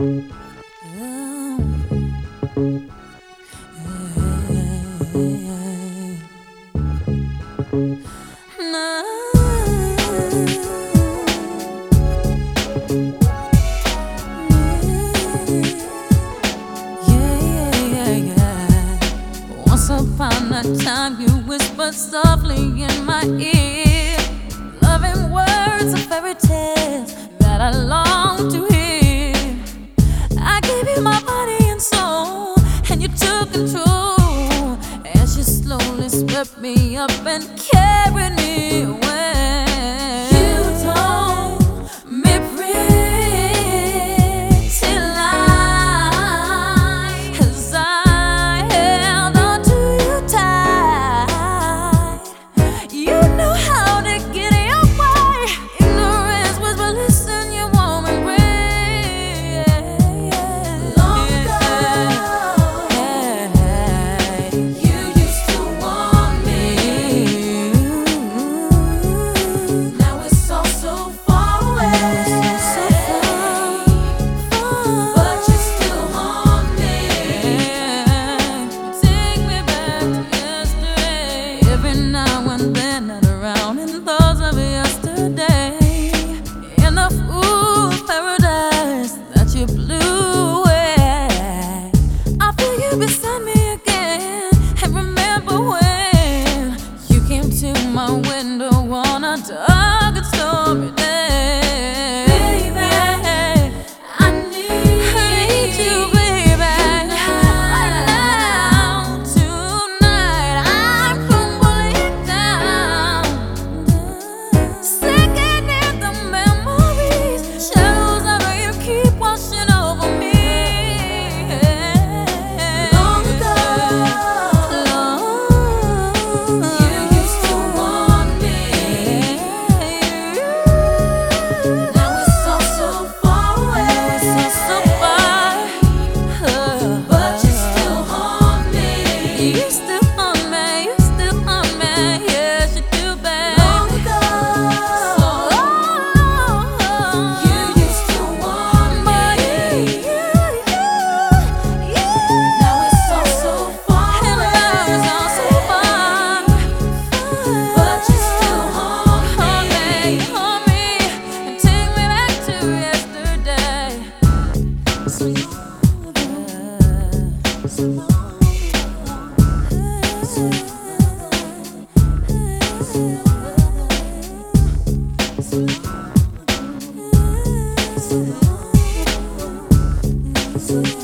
Once upon a time you whispered softly in my ear, loving words of fairy tales that I long to hear. I gave you my body and soul, and you took control as you slowly swept me up and carried me away. You told me pretty lies as I held on to you tight. You knew how to get your way. Ignorance was bliss in your warm embrace. Long ago, you used to want me. Now it's all so far away. But you still haunt me. Take me back to yesterday. Every now and then I'd around in thoughts of yesterday, in the fool's paradise that you blew away. I feel you beside me again, and remember when you came to my window on a dark and stormy day. Baby, I need you, baby. Right now, tonight, I'm crumbling down, sinking in the memories. Shadows of you keep washing over me. Long ago, you used to want me. Now it's all so far away. So far, but you still haunt me. You still haunt me. You still haunt me. Yes, you do, babe. Long ago, you used to want me. Now it's all so far away. But you still haunt me. Haunt me and take me back to yesterday. So long.